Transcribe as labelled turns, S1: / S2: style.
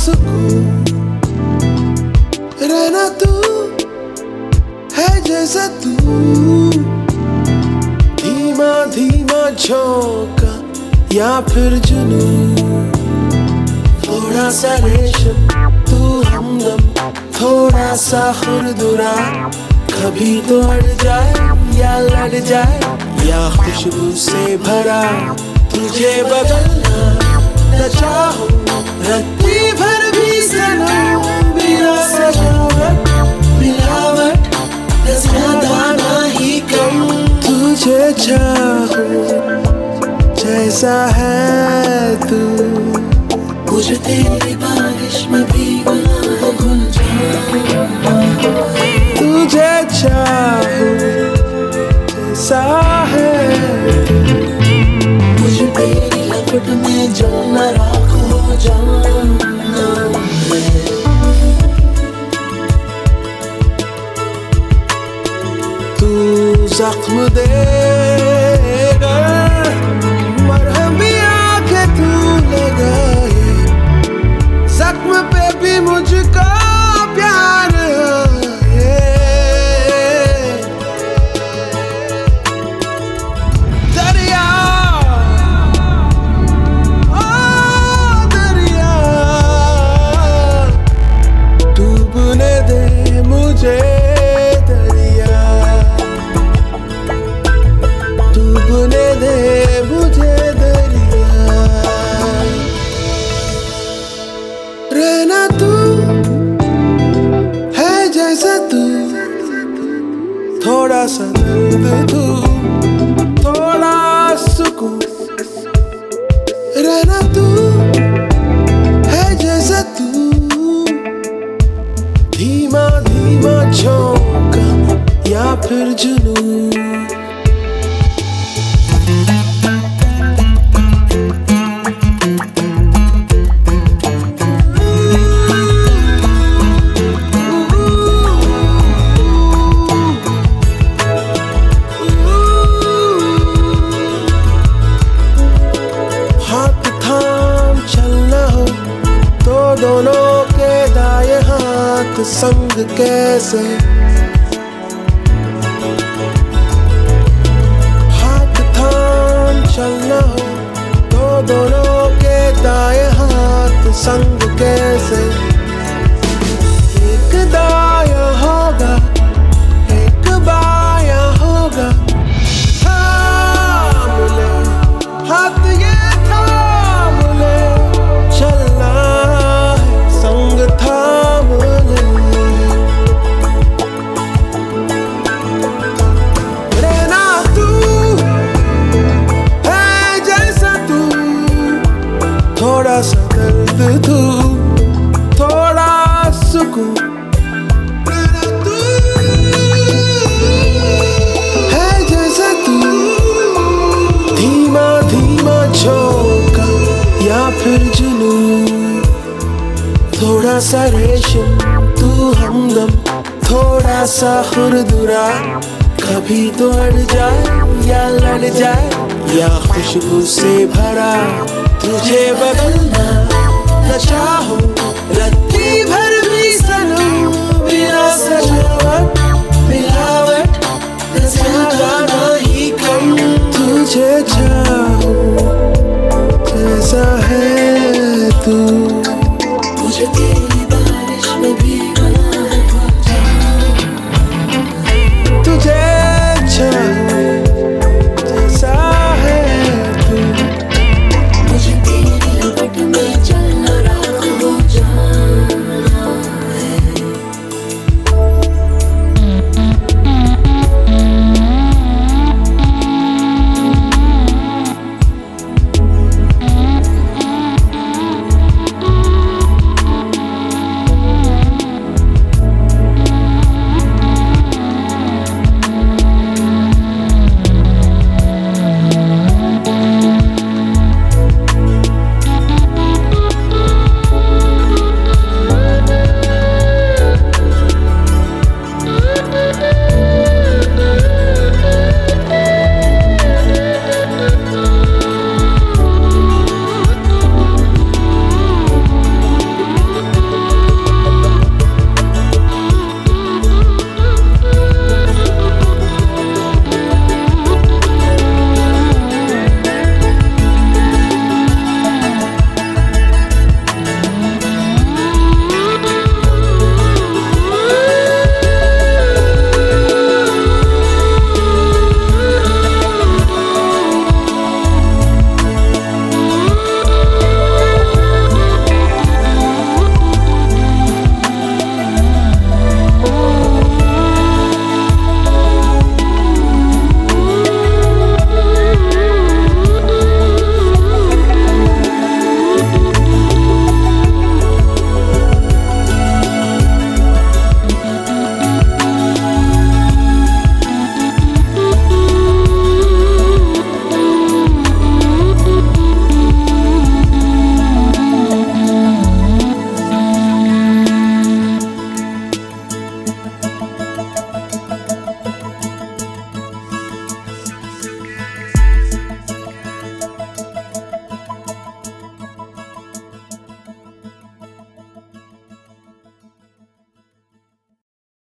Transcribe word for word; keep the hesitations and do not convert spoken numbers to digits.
S1: सुकून रहना तू है जैसा तू, धीमा धीमा झोंका या फिर जुनून, थोड़ा सा रेशम तू हमदम, थोड़ा सा खुरदुरा, कभी तो अड़ जाए या लड़ जाए या खुशबू से भरा, तुझे बदलना न चाहूं रत्ती भर भी सनम, बिना सजावट मिलावट न ज्यादा ना ही कम, तुझे चाहूं जैसा है तू, मुझे तेरी बारिश में भीगना भूल जाऊं, तुझे चाहूं जैसा है मुझे तेरी लपट में जलना राख हो जाना है। तू जख्म देगा मरहम भी आके तू लगाए, जख्म पे भी मुझको प्यार है, दरिया ओ दरिया डूबने दे मुझे, दरिया डूबने दे मुझे, दरिया रहना तू है जैसा तू, थोड़ा सा दर्द तू, थोड़ा सुकून रहना तू है जैसा तू, धीमा धीमा झोंका या फिर जुनून। दोनों के दाएं हाथ संग कैसे, हाथ थाम चलना हो तो दोनों के दाएं हाथ संग कैसे, एक दायां होगा एक बायां होगा, थाम ले हाथ ये थाम ले, चलना संग थाम ले, रहना तू है जैसा तू, थोड़ा सा दर्द तू, थोड़ा सुकून रहना तू है जैसा तू, धीमा धीमा झोंका या फिर जुनून, थोड़ा सा रेशम तू हमदम, थोड़ा सा खुरदुरा, कभी तो अड़ जाए या लड़ जाए या खुशबू से भरा, तुझे बदलना न चाहूं